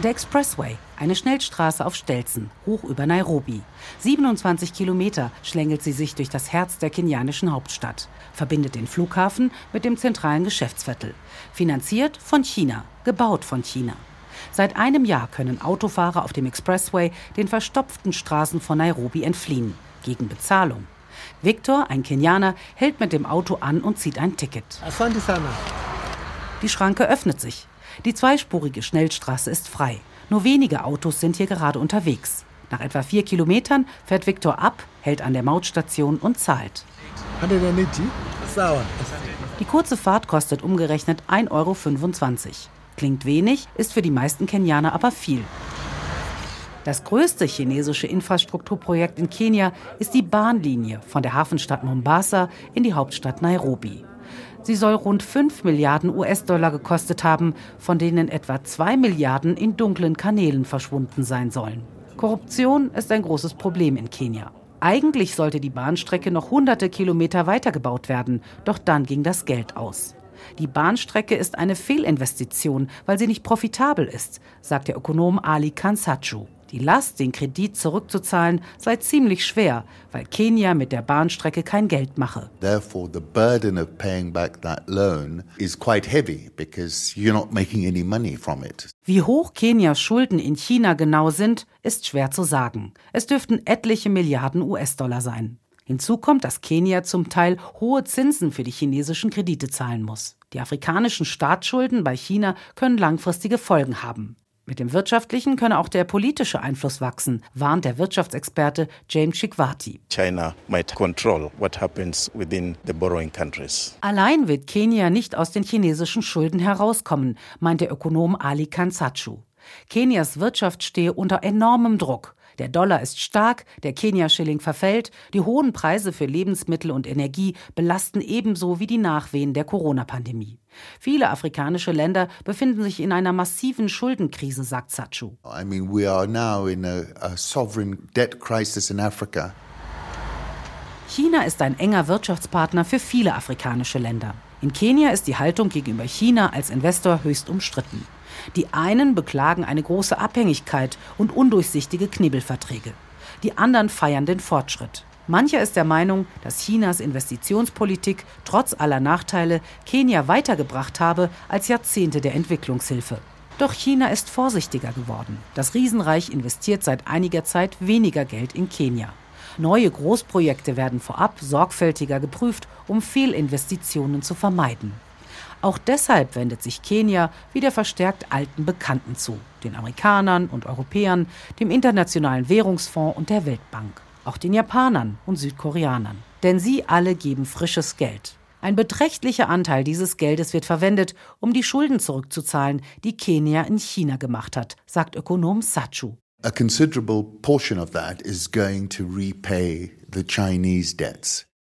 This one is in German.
Der Expressway, eine Schnellstraße auf Stelzen, hoch über Nairobi. 27 Kilometer schlängelt sie sich durch das Herz der kenianischen Hauptstadt, verbindet den Flughafen mit dem zentralen Geschäftsviertel. Finanziert von China, gebaut von China. Seit einem Jahr können Autofahrer auf dem Expressway den verstopften Straßen von Nairobi entfliehen, gegen Bezahlung. Victor, ein Kenianer, hält mit dem Auto an und zieht ein Ticket. Die Schranke öffnet sich. Die zweispurige Schnellstraße ist frei. Nur wenige Autos sind hier gerade unterwegs. Nach etwa 4 Kilometern fährt Victor ab, hält an der Mautstation und zahlt. Die kurze Fahrt kostet umgerechnet 1,25 Euro. Klingt wenig, ist für die meisten Kenianer aber viel. Das größte chinesische Infrastrukturprojekt in Kenia ist die Bahnlinie von der Hafenstadt Mombasa in die Hauptstadt Nairobi. Sie soll rund 5 Milliarden US-Dollar gekostet haben, von denen etwa 2 Milliarden in dunklen Kanälen verschwunden sein sollen. Korruption ist ein großes Problem in Kenia. Eigentlich sollte die Bahnstrecke noch hunderte Kilometer weitergebaut werden, doch dann ging das Geld aus. Die Bahnstrecke ist eine Fehlinvestition, weil sie nicht profitabel ist, sagt der Ökonom Ali Kansachu. Die Last, den Kredit zurückzuzahlen, sei ziemlich schwer, weil Kenia mit der Bahnstrecke kein Geld mache. Therefore, the burden of paying back that loan is quite heavy because you're not making any money from it. Wie hoch Kenias Schulden in China genau sind, ist schwer zu sagen. Es dürften etliche Milliarden US-Dollar sein. Hinzu kommt, dass Kenia zum Teil hohe Zinsen für die chinesischen Kredite zahlen muss. Die afrikanischen Staatsschulden bei China können langfristige Folgen haben. Mit dem Wirtschaftlichen könne auch der politische Einfluss wachsen, warnt der Wirtschaftsexperte James Chikwati. China might control what happens within the borrowing countries. Allein wird Kenia nicht aus den chinesischen Schulden herauskommen, meint der Ökonom Ali Kansachu. Kenias Wirtschaft stehe unter enormem Druck. Der Dollar ist stark, der Kenia-Schilling verfällt, die hohen Preise für Lebensmittel und Energie belasten ebenso wie die Nachwehen der Corona-Pandemie. Viele afrikanische Länder befinden sich in einer massiven Schuldenkrise, sagt Sachu. We are now in a sovereign debt crisis in Africa. China ist ein enger Wirtschaftspartner für viele afrikanische Länder. In Kenia ist die Haltung gegenüber China als Investor höchst umstritten. Die einen beklagen eine große Abhängigkeit und undurchsichtige Knebelverträge. Die anderen feiern den Fortschritt. Mancher ist der Meinung, dass Chinas Investitionspolitik trotz aller Nachteile Kenia weitergebracht habe als Jahrzehnte der Entwicklungshilfe. Doch China ist vorsichtiger geworden. Das Riesenreich investiert seit einiger Zeit weniger Geld in Kenia. Neue Großprojekte werden vorab sorgfältiger geprüft, um Fehlinvestitionen zu vermeiden. Auch deshalb wendet sich Kenia wieder verstärkt alten Bekannten zu, den Amerikanern und Europäern, dem Internationalen Währungsfonds und der Weltbank, auch den Japanern und Südkoreanern. Denn sie alle geben frisches Geld. Ein beträchtlicher Anteil dieses Geldes wird verwendet, um die Schulden zurückzuzahlen, die Kenia in China gemacht hat, sagt Ökonom Sachu. A considerable portion of that is going to repay the Chinese debts.